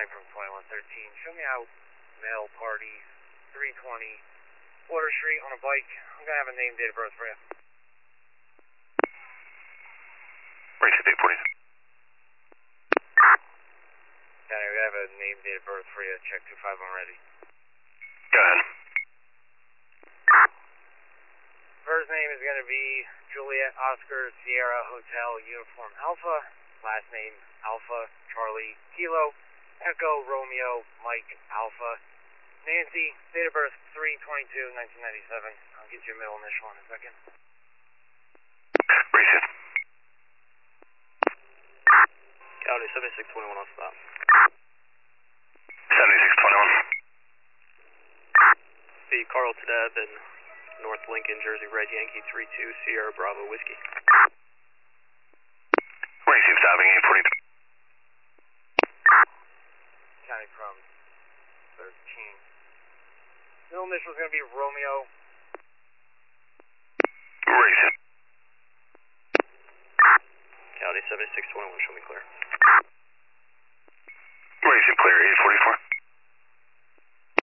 from 2113. Show me out. Male party, 320 Water Street on a bike. I'm going to have a name, date of birth for you. Race 840. County, we have a name, date of birth for you. Check 25 on ready. Go ahead. First name is going to be Juliet Oscar Sierra Hotel Uniform Alpha. Last name Alpha Charlie Kilo Echo Romeo Mike Alpha. Nancy, date of birth 3/22/1997. I'll get your middle initial in a second. Race it. County 7621 on stop. 7621. The Carl Tedeb in North Lincoln, Jersey Red Yankee 32 Sierra Bravo Whiskey. Race 6 stopping 842. County from 13. Middle initial is going to be Romeo. Race it. County 7621, show me clear. Race it clear 845.